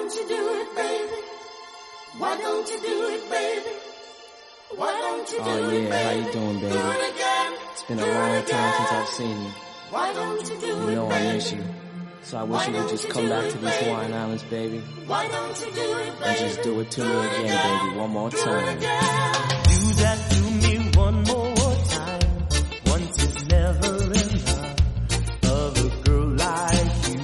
don't you do it, baby? Why don't you do it, baby? Why don't you do it, baby? How you doing, baby? Do it again. It's been a long time since I've seen you. Why don't you do it, You know I baby? miss you. So I wish you would just come back to these Hawaiian Islands, baby. Why don't you do it, baby? And just do it to me again, baby, one more time. Do that to me one more time. Once is never enough of a girl like you.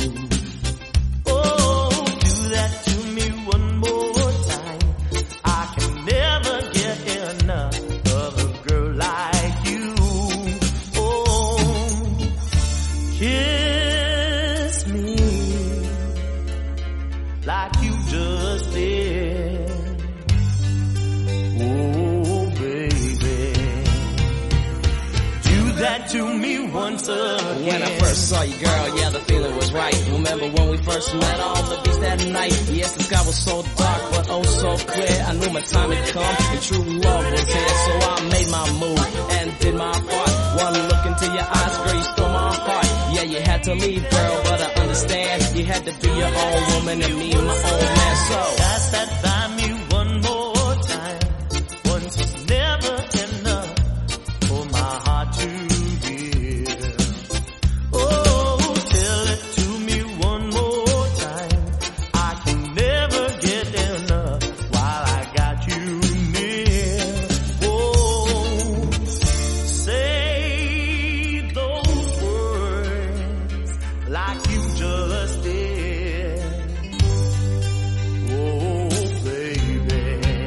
Oh, do that to me one more time. I can never get enough of a girl like you. Oh, kiss me like you just did. Oh, baby, do that to me once again. When I first saw you, girl, yeah, the feeling was right. Remember when we first met on the beach that night? Yes, the sky was so dark, but oh so clear. I knew my time had come, and true love was here. So I made my move and did my part. One look into your eyes, girl, you stole my heart. Yeah, you had to leave, girl, but I understand. You had to be your own woman and me my own man. So That's that by me one more time. Once is never enough for my heart to hear. Oh, tell it to me one more time. I can never get enough while I got you near. Oh, say those words like you just did. Oh, baby,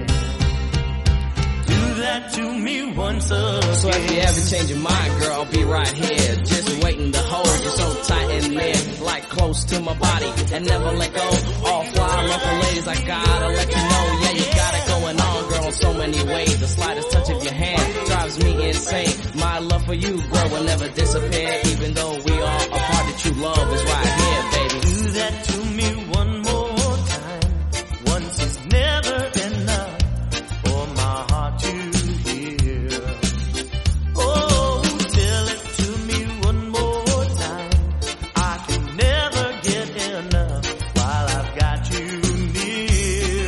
do that to me once again. So if you ever change your mind, girl, I'll be right here. Just waiting to hold you so tight and near, like close to my body and never let go. All fly local ladies, I gotta let you know. Yeah, you got it going on, girl, in so many ways. The slightest touch of your hand drives me insane. My love for you, girl, will never disappear. Even though we are apart, the true love is right here, baby. Do that to me one more time. Once is never enough for my heart to hear. Oh, tell it to me one more time. I can never get enough while I've got you near.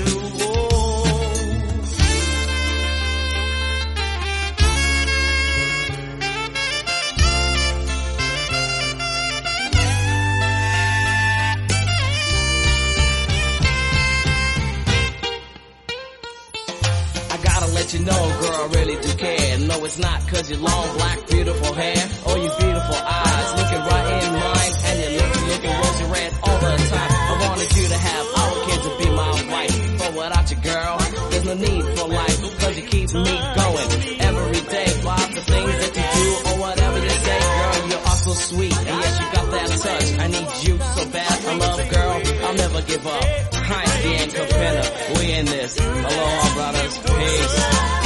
I gotta let you know, girl, I really do care. No, it's not cause your long, black, beautiful hair or your beautiful eyes looking right in mine, and your lips looking rosy red all the time. I wanted you to have our kid to be my wife, but without you, girl, there's no need for life, cause you keep me going every day. Lots of things that you do or whatever you say, girl, you are so sweet, and yes, you got that touch. I need you so bad, I love, girl, I'll never give up. Heinz, the Kapena, we in this. Aloha, brothers, peace.